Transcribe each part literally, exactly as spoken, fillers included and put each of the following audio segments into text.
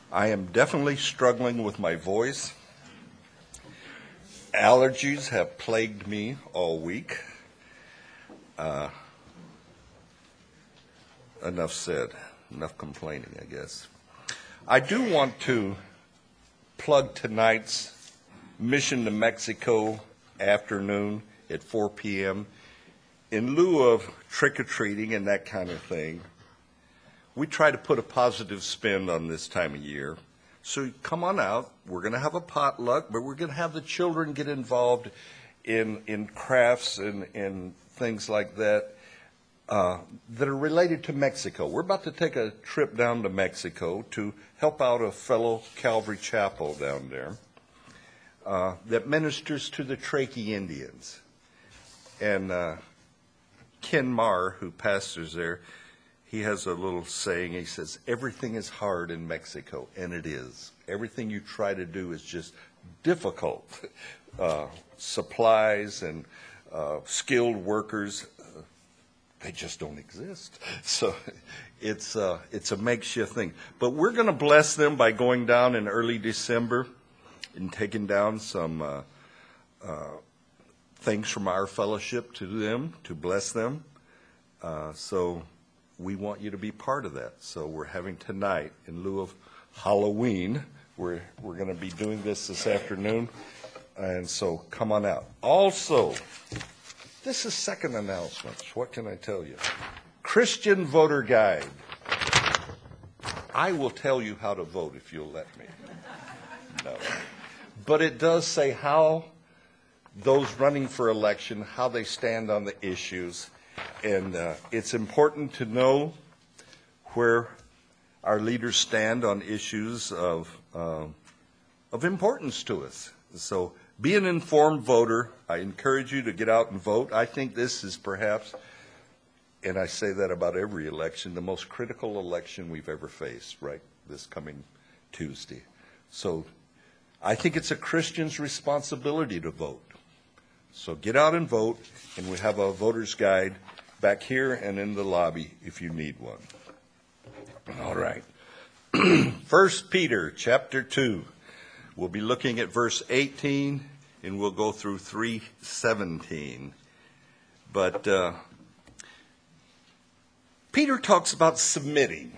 I am definitely struggling with my voice. Allergies have plagued me all week. Uh, enough said. Enough complaining, I guess. I do want to plug tonight's Mission to Mexico afternoon at four p.m. In lieu of trick-or-treating and that kind of thing, we try to put a positive spin on this time of year. So come on out. We're going to have a potluck, but we're going to have the children get involved in in crafts and, and things like that uh, that are related to Mexico. We're about to take a trip down to Mexico to help out a fellow Calvary Chapel down there uh, that ministers to the Truckee Indians. And uh, Ken Marr, who pastors there, he has a little saying. He says, everything is hard in Mexico, and it is. Everything you try to do is just difficult. Uh, supplies and uh, skilled workers, uh, they just don't exist. So it's, uh, it's a makeshift thing. But we're going to bless them by going down in early December and taking down some uh, uh, things from our fellowship to them, to bless them. Uh, so... we want you to be part of that. So we're having tonight, in lieu of Halloween, we're, we're going to be doing this this afternoon. And so come on out. Also, this is second announcements. What can I tell you? Christian Voter Guide. I will tell you how to vote if you'll let me. No. But it does say how those running for election, how they stand on the issues. And uh, it's important to know where our leaders stand on issues of uh, of importance to us. So be an informed voter. I encourage you to get out and vote. I think this is perhaps, and I say that about every election, the most critical election we've ever faced, right, this coming Tuesday. So I think it's a Christian's responsibility to vote. So get out and vote, and we have a voter's guide back here and in the lobby if you need one. All right. First Peter chapter two. We'll be looking at verse eighteen, and we'll go through three seventeen. But uh, Peter talks about submitting.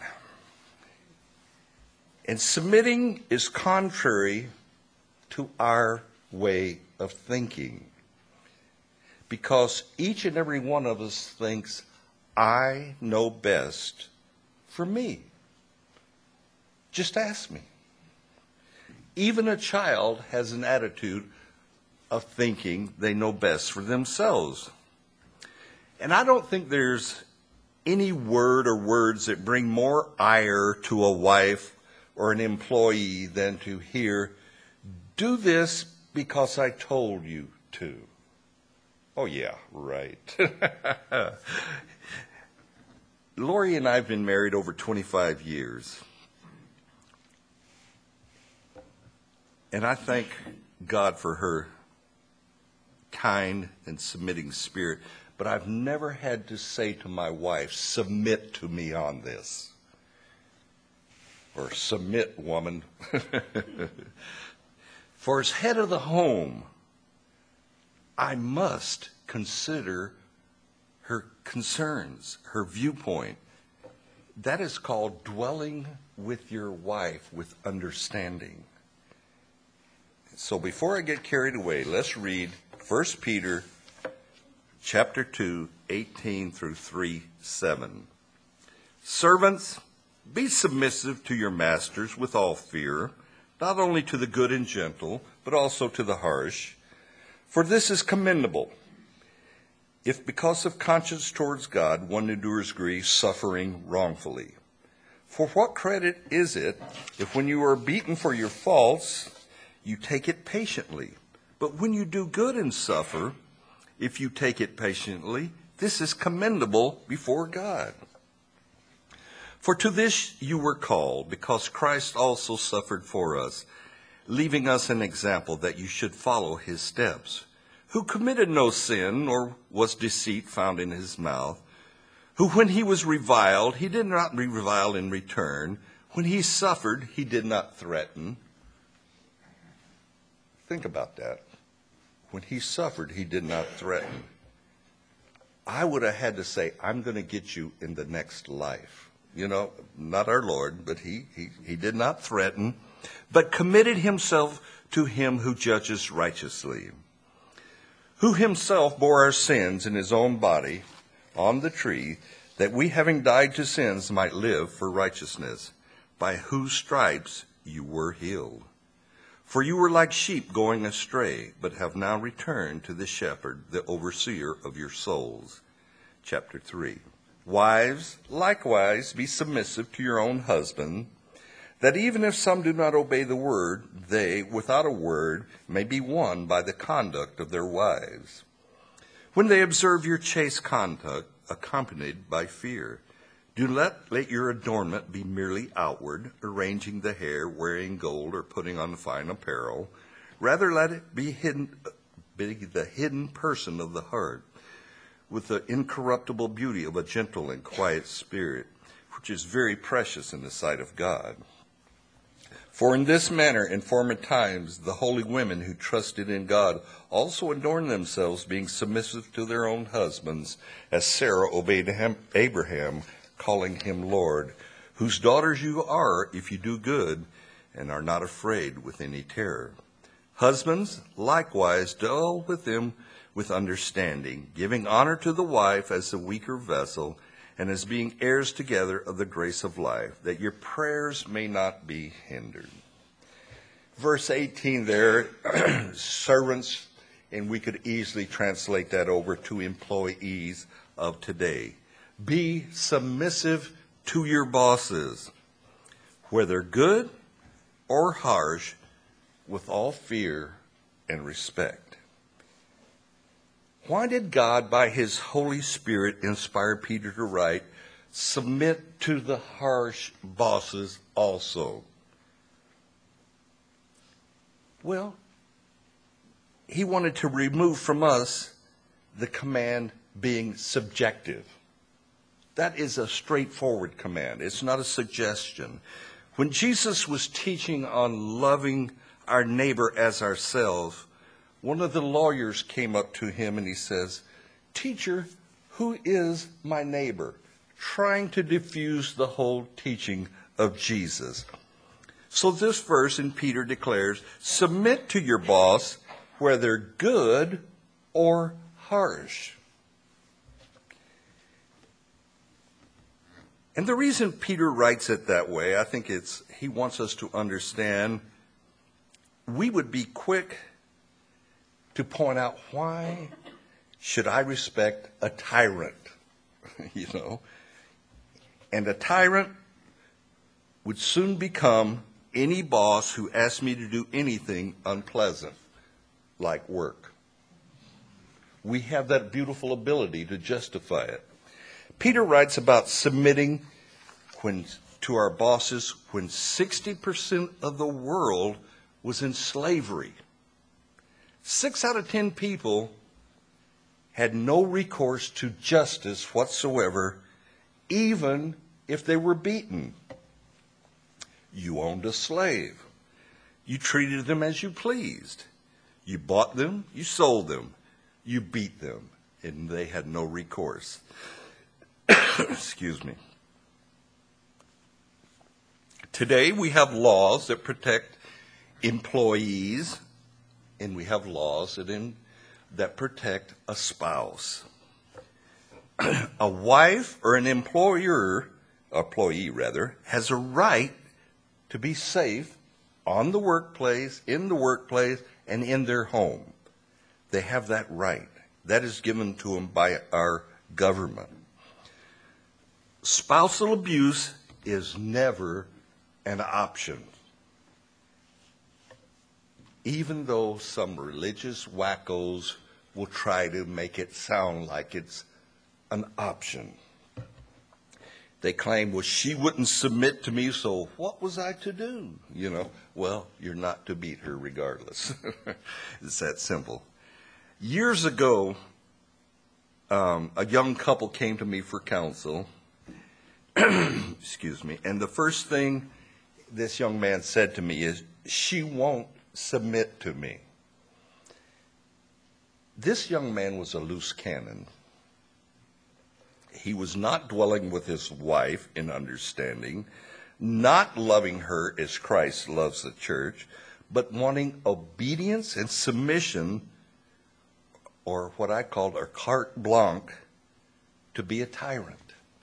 And submitting is contrary to our way of thinking. Because each and every one of us thinks, I know best for me. Just ask me. Even a child has an attitude of thinking they know best for themselves. And I don't think there's any word or words that bring more ire to a wife or an employee than to hear, do this because I told you to. Oh, yeah, right. Lori and I have been married over twenty-five years. And I thank God for her kind and submitting spirit. But I've never had to say to my wife, submit to me on this. Or submit, woman. For as head of the home, I must consider her concerns, her viewpoint. That is called dwelling with your wife with understanding. So before I get carried away, let's read First Peter chapter two, eighteen through three seven. Servants, be submissive to your masters with all fear, not only to the good and gentle, but also to the harsh. For this is commendable, if because of conscience towards God one endures grief, suffering wrongfully. For what credit is it if when you are beaten for your faults, you take it patiently? But when you do good and suffer, if you take it patiently, this is commendable before God. For to this you were called, because Christ also suffered for us, leaving us an example that you should follow his steps, who committed no sin, nor was deceit found in his mouth, who when he was reviled, he did not revile in return. When he suffered, he did not threaten. Think about that. When he suffered, he did not threaten. I would have had to say, I'm going to get you in the next life. You know, not our Lord, but he, he, he did not threaten, but committed himself to him who judges righteously, who himself bore our sins in his own body on the tree, that we, having died to sins, might live for righteousness, by whose stripes you were healed. For you were like sheep going astray, but have now returned to the shepherd, the overseer of your souls. Chapter three. Wives, likewise, be submissive to your own husband, that even if some do not obey the word, they, without a word, may be won by the conduct of their wives, when they observe your chaste conduct, accompanied by fear. Do not let your adornment be merely outward, arranging the hair, wearing gold, or putting on fine apparel. Rather, let it be hidden, be the hidden person of the heart, with the incorruptible beauty of a gentle and quiet spirit, which is very precious in the sight of God. For in this manner, in former times, the holy women who trusted in God also adorned themselves, being submissive to their own husbands, as Sarah obeyed him, Abraham, calling him Lord, whose daughters you are if you do good and are not afraid with any terror. Husbands, likewise, dwell with them with understanding, giving honor to the wife as the weaker vessel, and as being heirs together of the grace of life, that your prayers may not be hindered. Verse eighteen there, servants, and we could easily translate that over to employees of today. Be submissive to your bosses, whether good or harsh, with all fear and respect. Why did God, by his Holy Spirit, inspire Peter to write, submit to the harsh bosses also? Well, he wanted to remove from us the command being subjective. That is a straightforward command. It's not a suggestion. When Jesus was teaching on loving our neighbor as ourselves, one of the lawyers came up to him and he says, "Teacher, who is my neighbor?" Trying to diffuse the whole teaching of Jesus. So this verse in Peter declares, submit to your boss, whether good or harsh. And the reason Peter writes it that way, I think it's he wants us to understand we would be quick to point out, why should I respect a tyrant? You know, and a tyrant would soon become any boss who asks me to do anything unpleasant, like work. We have that beautiful ability to justify it. Peter writes about submitting when, to our bosses when sixty percent of the world was in slavery. Six out of ten people had no recourse to justice whatsoever, even if they were beaten. You owned a slave. You treated them as you pleased. You bought them, you sold them, you beat them, and they had no recourse. Excuse me. Today we have laws that protect employees, and we have laws that, in, that protect a spouse. A wife or an employer, employee rather, has a right to be safe on the workplace, in the workplace, and in their home. They have that right. That is given to them by our government. Spousal abuse is never an option. Even though some religious wackos will try to make it sound like it's an option. They claim, well, she wouldn't submit to me, so what was I to do? You know, well, you're not to beat her regardless. It's that simple. Years ago, um, a young couple came to me for counsel. Excuse me. And the first thing this young man said to me is, she won't submit to me. This young man was a loose cannon. He was not dwelling with his wife in understanding, not loving her as Christ loves the church, but wanting obedience and submission, or what I called a carte blanche, to be a tyrant.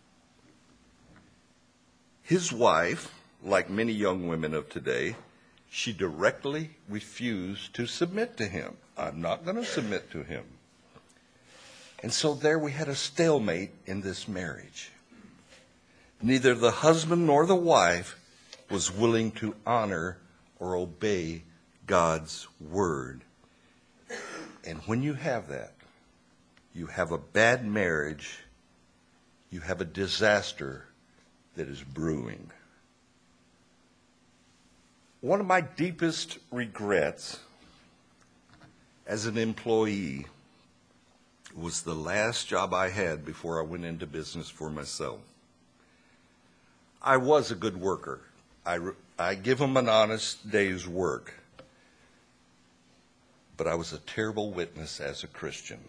His wife, like many young women of today, she directly refused to submit to him. I'm not going to submit to him. And so there we had a stalemate in this marriage. Neither the husband nor the wife was willing to honor or obey God's word. And when you have that, you have a bad marriage, you have a disaster that is brewing. One of my deepest regrets as an employee was the last job I had before I went into business for myself. I was a good worker. I, I give them an honest day's work. But I was a terrible witness as a Christian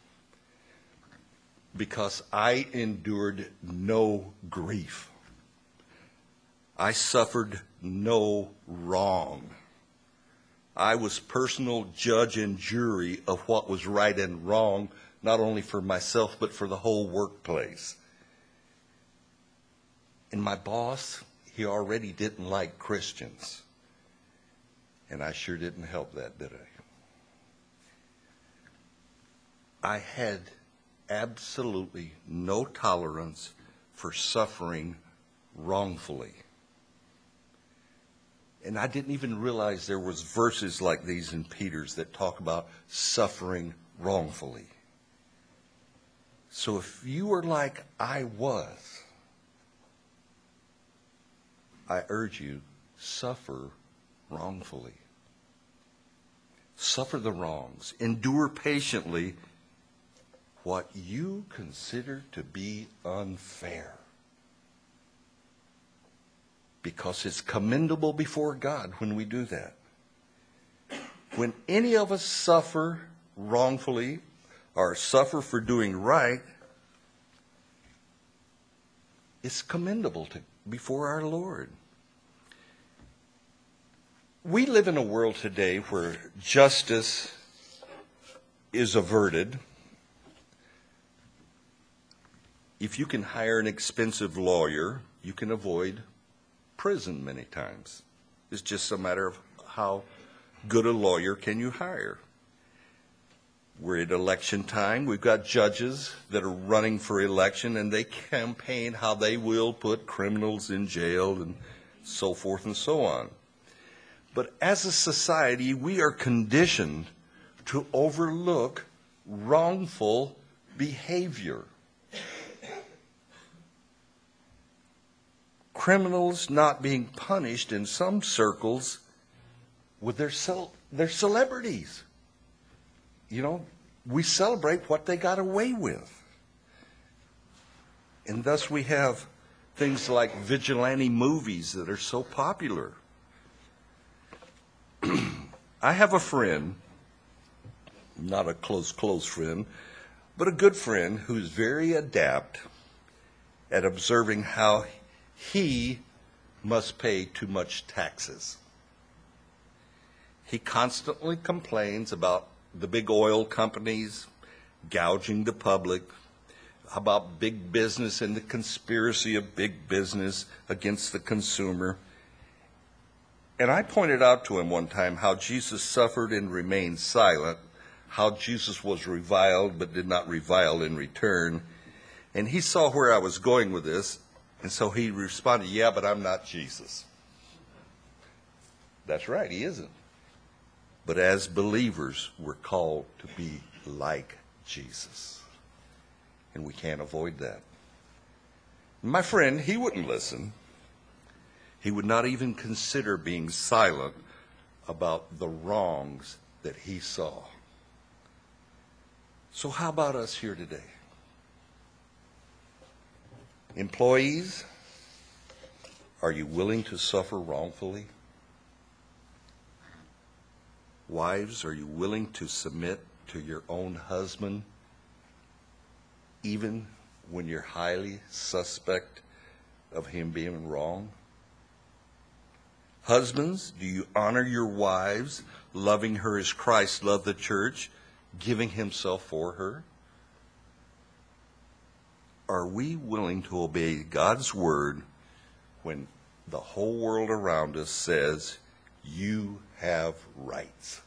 because I endured no grief. I suffered no wrong. I was personal judge and jury of what was right and wrong, not only for myself, but for the whole workplace. And my boss, he already didn't like Christians. And I sure didn't help that, did I? I had absolutely no tolerance for suffering wrongfully. And I didn't even realize there was verses like these in Peter's that talk about suffering wrongfully. So if you are like I was, I urge you, suffer wrongfully. Suffer the wrongs. Endure patiently what you consider to be unfair. Because it's commendable before God when we do that. When any of us suffer wrongfully or suffer for doing right, it's commendable to, before our Lord. We live in a world today where justice is averted. If you can hire an expensive lawyer, you can avoid prison many times. It's just a matter of how good a lawyer can you hire. We're at election time. We've got judges that are running for election, and they campaign how they will put criminals in jail and so forth and so on. But as a society, we are conditioned to overlook wrongful behavior. Criminals not being punished in some circles with their cel- their celebrities. You know, we celebrate what they got away with. And thus we have things like vigilante movies that are so popular. I have a friend, not a close, close friend, but a good friend who's very adept at observing how he must pay too much taxes. He constantly complains about the big oil companies gouging the public, about big business and the conspiracy of big business against the consumer. And I pointed out to him one time how Jesus suffered and remained silent, how Jesus was reviled but did not revile in return. And he saw where I was going with this. And so he responded, yeah, but I'm not Jesus. That's right, he isn't. But as believers, we're called to be like Jesus. And we can't avoid that. My friend, he wouldn't listen. He would not even consider being silent about the wrongs that he saw. So how about us here today? Employees, Are you willing to suffer wrongfully? Wives, are you willing to submit to your own husband, even when you're highly suspect of him being wrong? Husbands, do you honor your wives, loving her as Christ loved the church, giving himself for her? Are we willing to obey God's word when the whole world around us says, you have rights?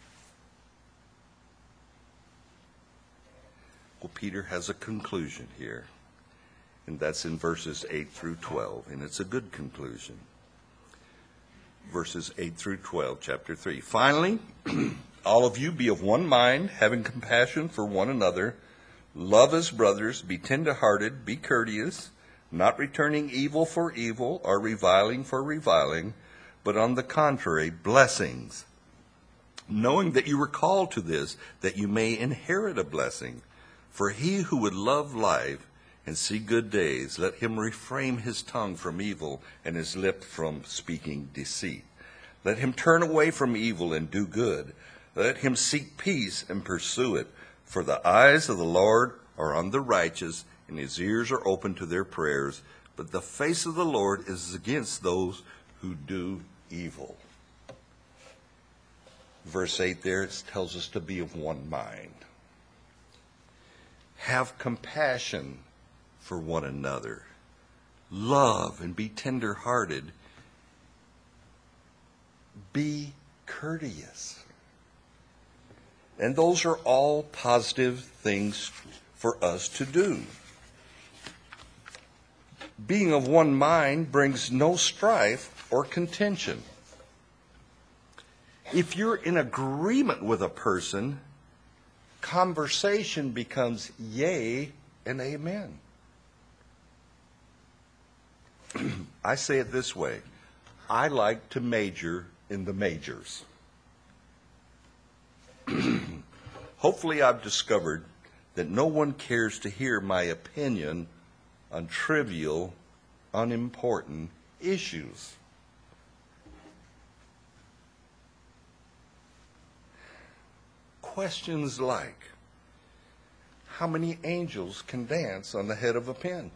Well, Peter has a conclusion here, and that's in verses eight through twelve, and it's a good conclusion. Verses eight through twelve, chapter three. Finally, all of you be of one mind, having compassion for one another, love as brothers, be tender-hearted, be courteous, not returning evil for evil or reviling for reviling, but on the contrary, blessings, knowing that you were called to this, that you may inherit a blessing. For he who would love life and see good days, let him refrain his tongue from evil and his lip from speaking deceit. Let him turn away from evil and do good. Let him seek peace and pursue it. For the eyes of the Lord are on the righteous, and his ears are open to their prayers. But the face of the Lord is against those who do evil. Verse eight there, it tells us to be of one mind. Have compassion for one another. Love and be tender-hearted. Be courteous. And those are all positive things for us to do. Being of one mind brings no strife or contention. If you're in agreement with a person, conversation becomes yea and amen. I say it this way. I like to major in the majors. Hopefully I've discovered that no one cares to hear my opinion on trivial, unimportant issues. Questions like, how many angels can dance on the head of a pin?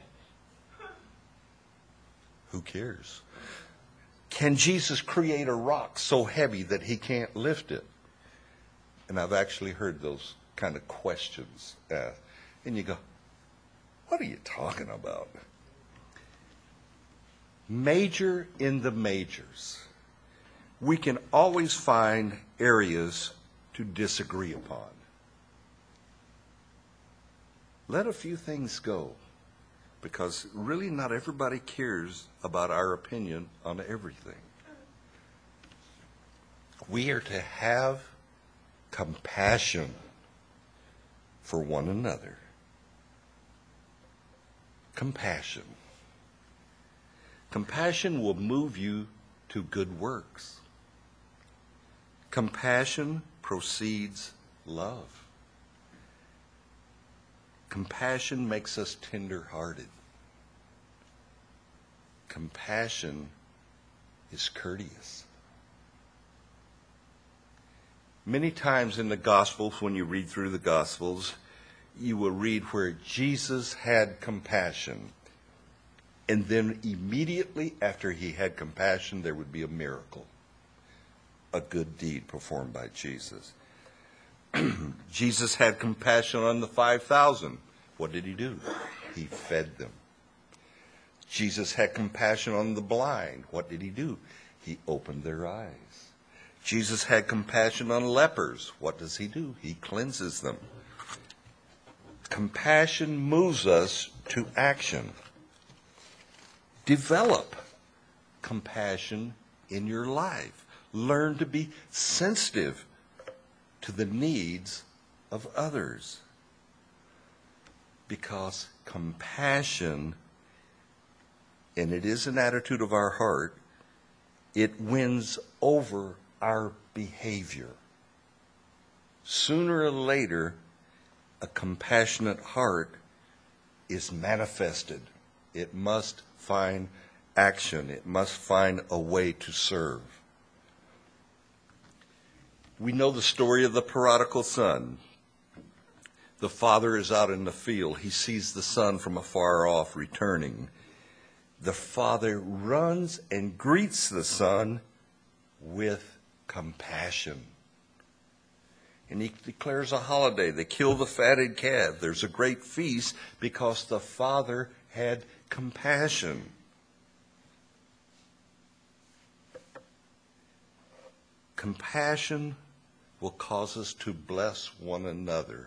Who cares? Can Jesus create a rock so heavy that he can't lift it? And I've actually heard those kind of questions asked. And you go, what are you talking about? Major in the majors. We can always find areas to disagree upon. Let a few things go, because really not everybody cares about our opinion on everything. We are to have compassion for one another. Compassion. Compassion will move you to good works. Compassion precedes love. Compassion makes us tender-hearted. Compassion is courteous. Many times in the Gospels, when you read through the Gospels, you will read where Jesus had compassion. And then immediately after he had compassion, there would be a miracle, a good deed performed by Jesus. Jesus had compassion on the five thousand. What did he do? He fed them. Jesus had compassion on the blind. What did he do? He opened their eyes. Jesus had compassion on lepers. What does he do? He cleanses them. Compassion moves us to action. Develop compassion in your life. Learn to be sensitive to the needs of others. Because compassion, and it is an attitude of our heart, it wins over our behavior. Sooner or later, a compassionate heart is manifested. It must find action. It must find a way to serve. We know the story of the prodigal son. The father is out in the field. He sees the son from afar off returning. The father runs and greets the son with compassion. And he declares a holiday. They kill the fatted calf. There's a great feast because the father had compassion. Compassion will cause us to bless one another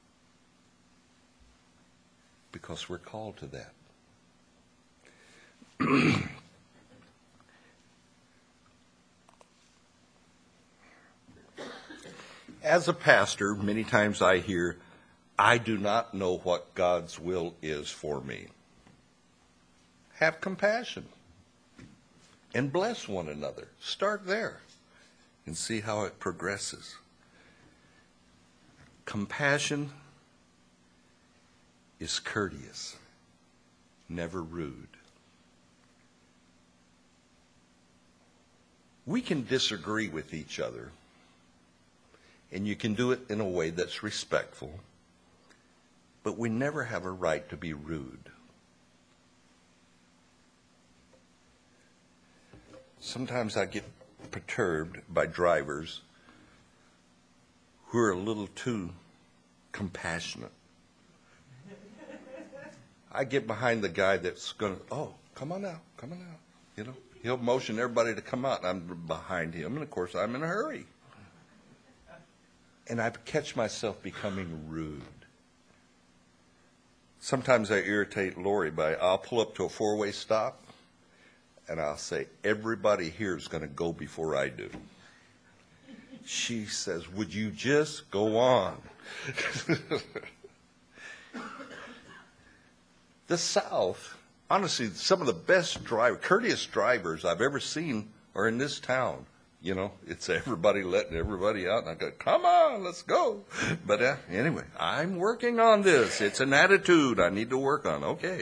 because we're called to that. As a pastor, many times I hear, I do not know what God's will is for me. Have compassion and bless one another. Start there and see how it progresses. Compassion is courteous, never rude. We can disagree with each other, and you can do it in a way that's respectful, but we never have a right to be rude. Sometimes I get perturbed by drivers who are a little too compassionate. I get behind the guy that's going to, oh, come on out, come on out. You know, he'll motion everybody to come out, and I'm behind him, and of course I'm in a hurry. And I catch myself becoming rude. Sometimes I irritate Lori by, I'll pull up to a four-way stop, and I'll say, everybody here is going to go before I do. She says, would you just go on? The South, honestly, some of the best driver, courteous drivers I've ever seen are in this town. You know, it's everybody letting everybody out, and I go, come on, let's go. But uh, anyway, I'm working on this. It's an attitude I need to work on. Okay.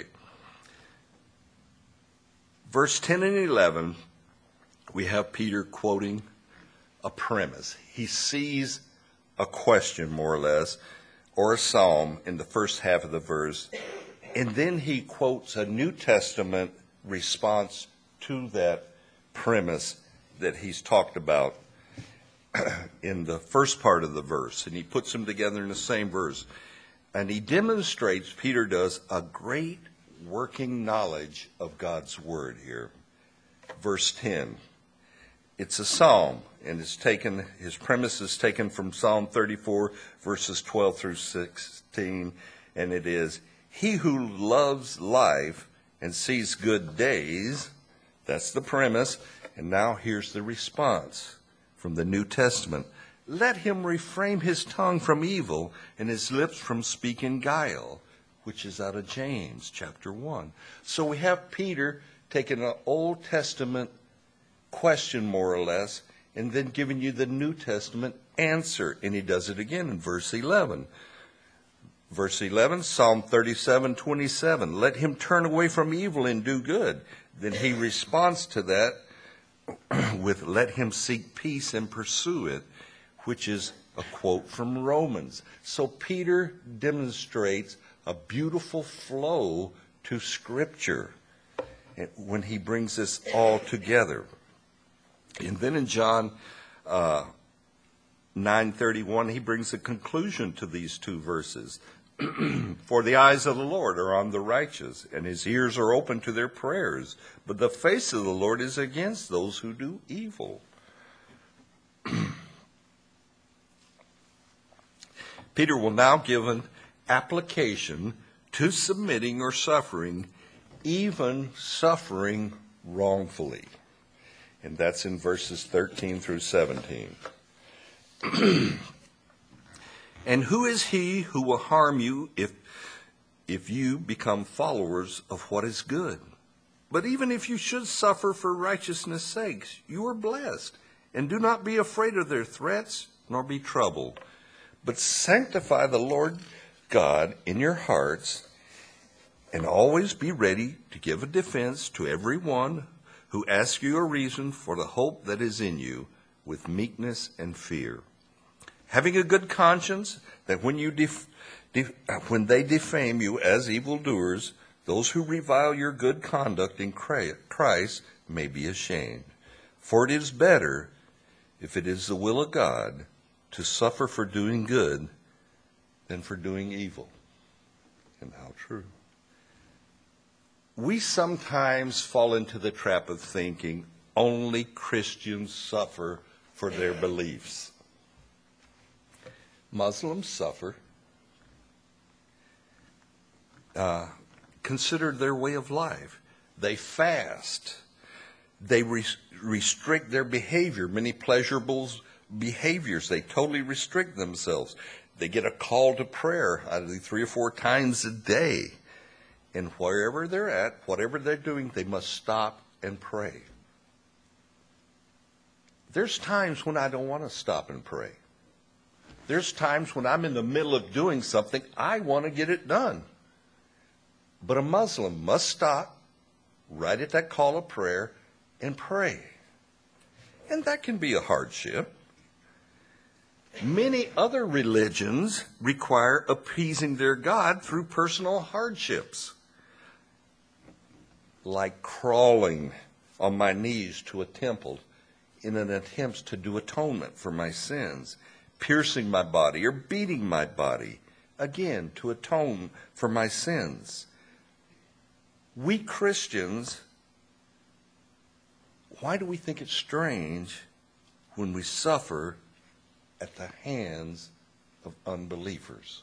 Verse ten and eleven, we have Peter quoting a premise. He sees a question, more or less, or a psalm in the first half of the verse, and then he quotes a New Testament response to that premise that he's talked about in the first part of the verse, and he puts them together in the same verse. And he demonstrates, Peter does, a great working knowledge of God's word here. Verse ten. It's a psalm, and it's taken, his premise is taken from Psalm thirty-four, verses twelve through sixteen, and it is, he who loves life and sees good days, that's the premise, and now here's the response from the New Testament. Let him refrain his tongue from evil and his lips from speaking guile, which is out of James chapter one. So we have Peter taking an Old Testament question, more or less, and then giving you the New Testament answer. And he does it again in verse eleven. Verse eleven, Psalm thirty-seven, twenty-seven. Let him turn away from evil and do good. Then he responds to that with, let him seek peace and pursue it, which is a quote from Romans. So Peter demonstrates a beautiful flow to Scripture when he brings this all together. And then in John uh, nine thirty-one, he brings a conclusion to these two verses. For the eyes of the Lord are on the righteous, and his ears are open to their prayers. But the face of the Lord is against those who do evil. Peter will now give an application to submitting or suffering, even suffering wrongfully. And that's in verses thirteen through seventeen. And who is he who will harm you if, if you become followers of what is good? But even if you should suffer for righteousness' sakes, you are blessed. And do not be afraid of their threats, nor be troubled. But sanctify the Lord God in your hearts, And always be ready to give a defense to everyone who asks you a reason for the hope that is in you with meekness and fear. Having a good conscience, that when you def- def- when they defame you as evildoers, those who revile your good conduct in Christ may be ashamed. For it is better, if it is the will of God, to suffer for doing good than for doing evil. And how true. We sometimes fall into the trap of thinking only Christians suffer for their beliefs. Muslims suffer. Uh, consider their way of life. They fast. They re- restrict their behavior, many pleasurable behaviors. They totally restrict themselves. They get a call to prayer, I think, three or four times a day. And wherever they're at, whatever they're doing, they must stop and pray. There's times when I don't want to stop and pray. There's times when I'm in the middle of doing something, I want to get it done. But a Muslim must stop right at that call of prayer and pray. And that can be a hardship. Many other religions require appeasing their God through personal hardships, like crawling on my knees to a temple in an attempt to do atonement for my sins, piercing my body or beating my body, again, to atone for my sins. We Christians, why do we think it's strange when we suffer at the hands of unbelievers?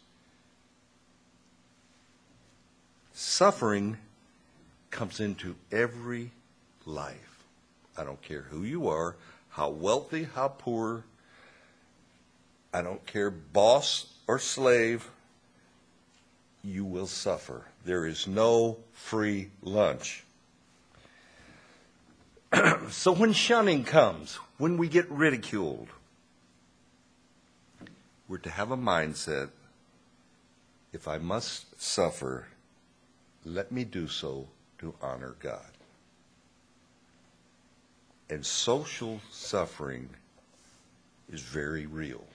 Suffering comes into every life. I don't care who you are, how wealthy, how poor. I don't care, boss or slave. You will suffer. There is no free lunch. So when shunning comes, when we get ridiculed, we're to have a mindset, if I must suffer, let me do so to honor God. And social suffering is very real.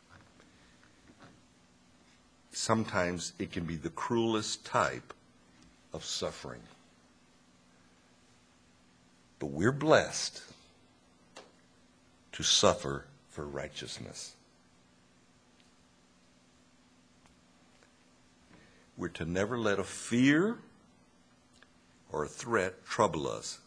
Sometimes it can be the cruelest type of suffering. But we're blessed to suffer for righteousness. We're to never let a fear or a threat trouble us,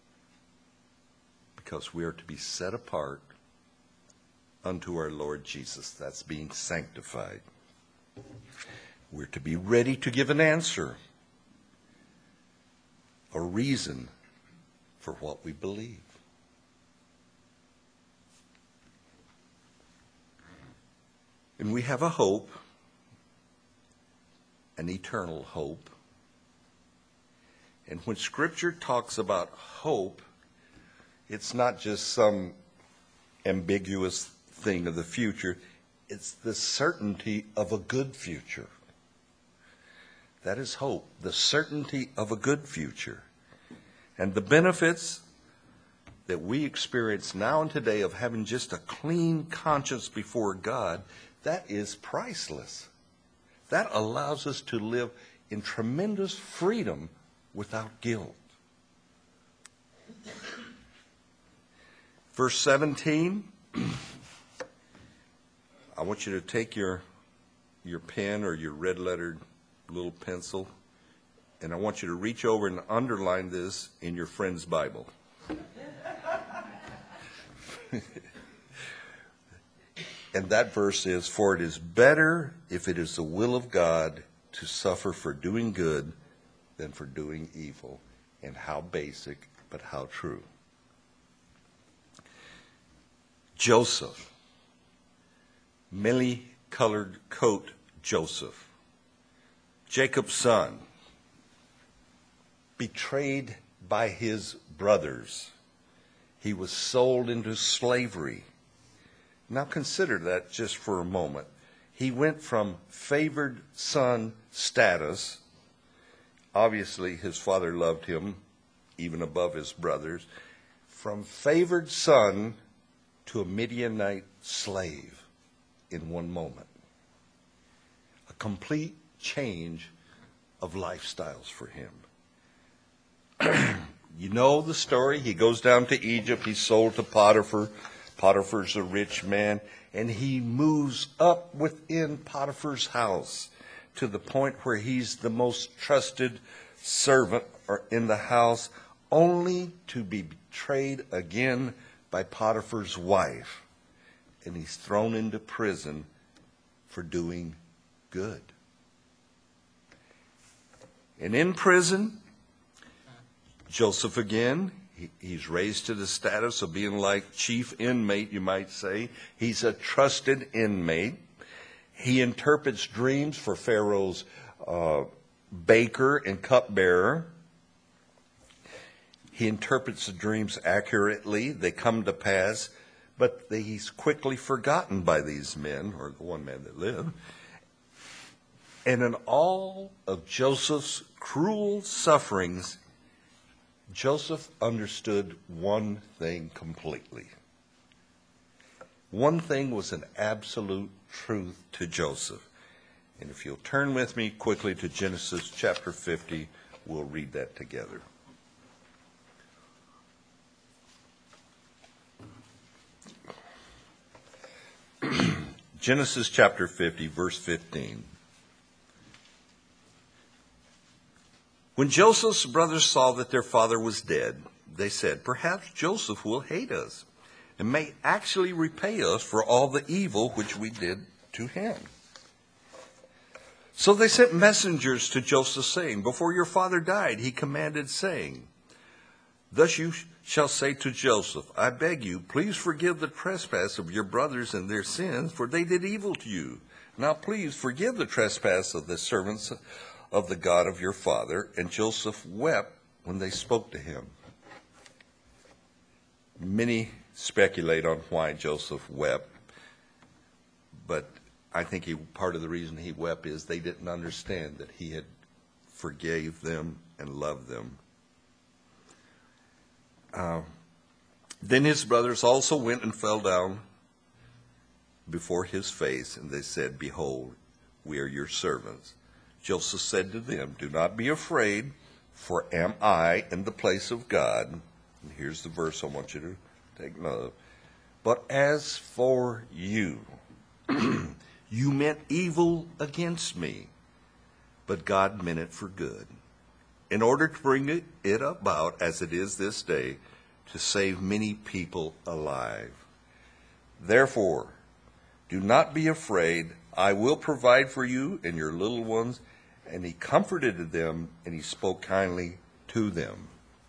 because we are to be set apart unto our Lord Jesus. That's being sanctified. We're to be ready to give an answer, a reason for what we believe. And we have a hope, an eternal hope. And when Scripture talks about hope, it's not just some ambiguous thing of the future. It's the certainty of a good future. That is hope, the certainty of a good future. And the benefits that we experience now and today of having just a clean conscience before God, that is priceless. That allows us to live in tremendous freedom without guilt. Verse seventeen, I want you to take your, your pen or your red-lettered little pencil, and I want you to reach over and underline this in your friend's Bible. And that verse is, for it is better, if it is the will of God, to suffer for doing good than for doing evil. And how basic, but how true. Joseph, many-colored coat Joseph, Jacob's son, betrayed by his brothers. He was sold into slavery. Now consider that just for a moment. He went from favored son status Obviously, his father loved him even above his brothers. From favored son to a Midianite slave in one moment. A complete change of lifestyles for him. You know the story. He goes down to Egypt. He's sold to Potiphar. Potiphar's a rich man. And he moves up within Potiphar's house to the point where he's the most trusted servant in the house, only to be betrayed again by Potiphar's wife. And he's thrown into prison for doing good. And in prison, Joseph again, he, he's raised to the status of being like chief inmate, you might say. He's a trusted inmate. He interprets dreams for Pharaoh's uh, baker and cupbearer. He interprets the dreams accurately. They come to pass, but he's quickly forgotten by these men, or the one man that lived. And in all of Joseph's cruel sufferings, Joseph understood one thing completely. One thing was an absolute truth to Joseph. And if you'll turn with me quickly to Genesis chapter fifty, we'll read that together. Genesis chapter fifty, verse fifteen. When Joseph's brothers saw that their father was dead, they said, "Perhaps Joseph will hate us and may actually repay us for all the evil which we did to him." So they sent messengers to Joseph, saying, "Before your father died, he commanded, saying, 'Thus you shall say to Joseph, I beg you, please forgive the trespass of your brothers and their sins, for they did evil to you. Now please forgive the trespass of the servants of the God of your father.' And Joseph wept when they spoke to him." Many speculate on why Joseph wept, but I think he, part of the reason he wept is they didn't understand that he had forgave them and loved them. Uh, then his brothers also went and fell down before his face, and they said, "Behold, we are your servants." Joseph said to them, "Do not be afraid, for am I in the place of God?" And here's the verse I want you to take note of. "But as for you, you meant evil against me, but God meant it for good, in order to bring it, it about as it is this day, to save many people alive. Therefore, do not be afraid. I will provide for you and your little ones." And he comforted them, and he spoke kindly to them.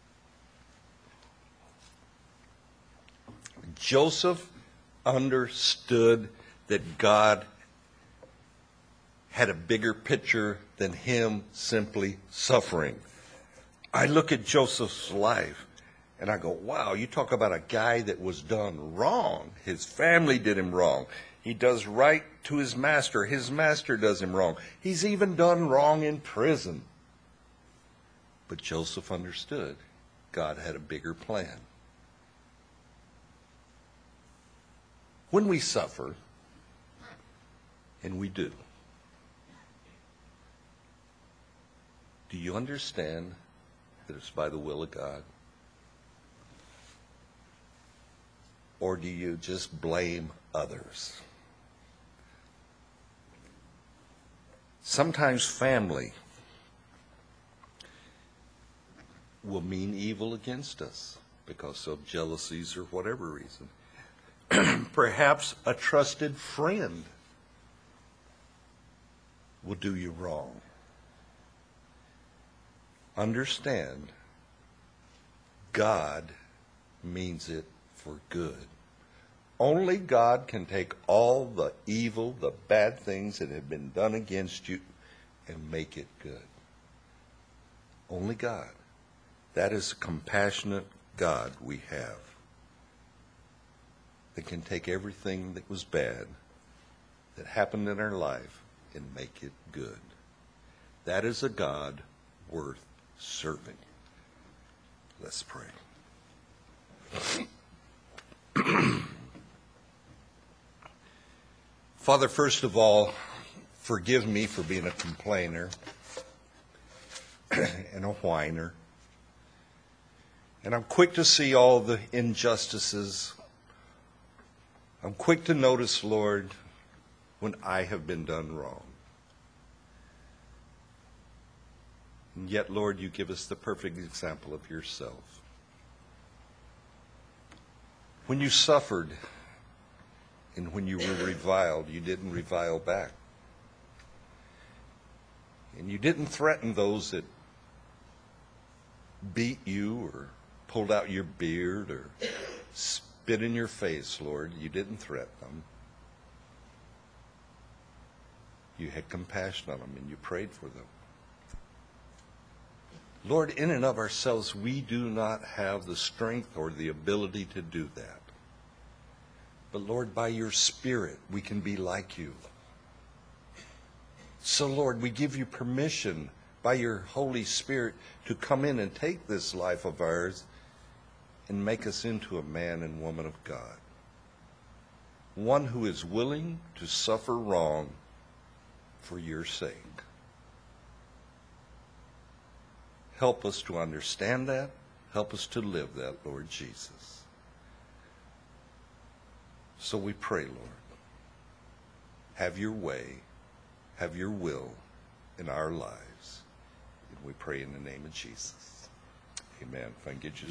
Joseph understood that God had a bigger picture than him simply suffering. I look at Joseph's life, and I go, wow, you talk about a guy that was done wrong. His family did him wrong. He does right to his master. His master does him wrong. He's even done wrong in prison. But Joseph understood God had a bigger plan. When we suffer, and we do, do you understand that it's by the will of God? Or do you just blame others? Sometimes family will mean evil against us because of jealousies or whatever reason. Perhaps a trusted friend will do you wrong. Understand, God means it for good. Only God can take all the evil, the bad things that have been done against you and make it good. Only God. That is a compassionate God we have that can take everything that was bad that happened in our life and make it good. That is a God worth serving. Let's pray. Father, first of all, forgive me for being a complainer and a whiner. And I'm quick to see all the injustices. I'm quick to notice, Lord, when I have been done wrong. And yet, Lord, you give us the perfect example of yourself. When you suffered and when you were reviled, you didn't revile back. And you didn't threaten those that beat you or pulled out your beard or spit in your face, Lord. You didn't threaten them. You had compassion on them and you prayed for them. Lord, in and of ourselves, we do not have the strength or the ability to do that. But Lord, by your Spirit, we can be like you. So Lord, we give you permission by your Holy Spirit to come in and take this life of ours and make us into a man and woman of God. One who is willing to suffer wrong for your sake. Help us to understand that. Help us to live that, Lord Jesus. So we pray, Lord, have your way, have your will in our lives. And we pray in the name of Jesus. Amen. If I can get you to